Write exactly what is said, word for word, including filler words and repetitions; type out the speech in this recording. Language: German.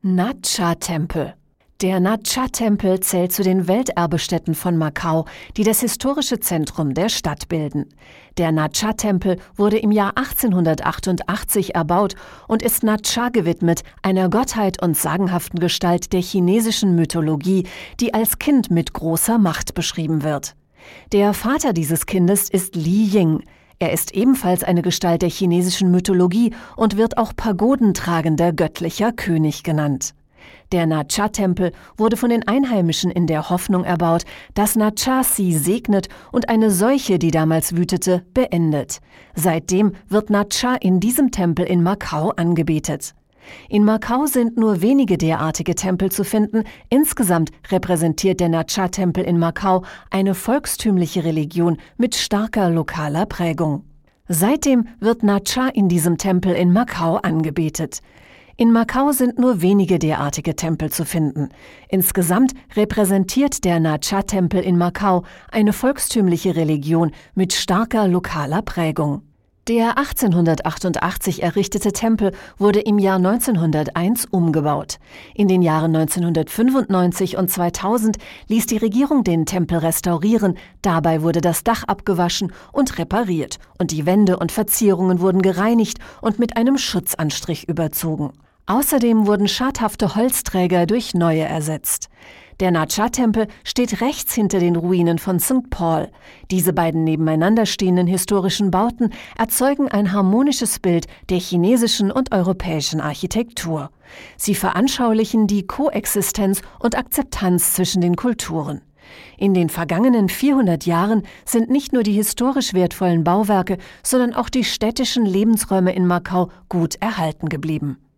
Nat Cha-Tempel. Der Nat Cha-Tempel zählt zu den Welterbestätten von Macau, die das historische Zentrum der Stadt bilden. Der Nat Cha-Tempel wurde im Jahr achtzehnhundertachtundachtzig erbaut und ist Nat Cha gewidmet, einer Gottheit und sagenhaften Gestalt der chinesischen Mythologie, die als Kind mit großer Macht beschrieben wird. Der Vater dieses Kindes ist Li Ying. Er ist ebenfalls eine Gestalt der chinesischen Mythologie und wird auch pagodentragender göttlicher König genannt. Der Nat Cha-Tempel wurde von den Einheimischen in der Hoffnung erbaut, dass Nat Cha sie segnet und eine Seuche, die damals wütete, beendet. Seitdem wird Nat Cha in diesem Tempel in Macau angebetet. In Macau sind nur wenige derartige Tempel zu finden. Insgesamt repräsentiert der Nat Cha-Tempel in Macau eine volkstümliche Religion mit starker lokaler Prägung. Seitdem wird Nat Cha in diesem Tempel in Macau angebetet. In Macau sind nur wenige derartige Tempel zu finden. Insgesamt repräsentiert der Nat Cha-Tempel in Macau eine volkstümliche Religion mit starker lokaler Prägung. Der achtzehnhundertachtundachtzig errichtete Tempel wurde im Jahr neunzehnhunderteins umgebaut. In den Jahren neunzehnhundertfünfundneunzig und zweitausend ließ die Regierung den Tempel restaurieren. Dabei wurde das Dach abgewaschen und repariert und die Wände und Verzierungen wurden gereinigt und mit einem Schutzanstrich überzogen. Außerdem wurden schadhafte Holzträger durch neue ersetzt. Der Nat Cha-Tempel steht rechts hinter den Ruinen von Sankt Paul. Diese beiden nebeneinander stehenden historischen Bauten erzeugen ein harmonisches Bild der chinesischen und europäischen Architektur. Sie veranschaulichen die Koexistenz und Akzeptanz zwischen den Kulturen. In den vergangenen vierhundert Jahren sind nicht nur die historisch wertvollen Bauwerke, sondern auch die städtischen Lebensräume in Macau gut erhalten geblieben.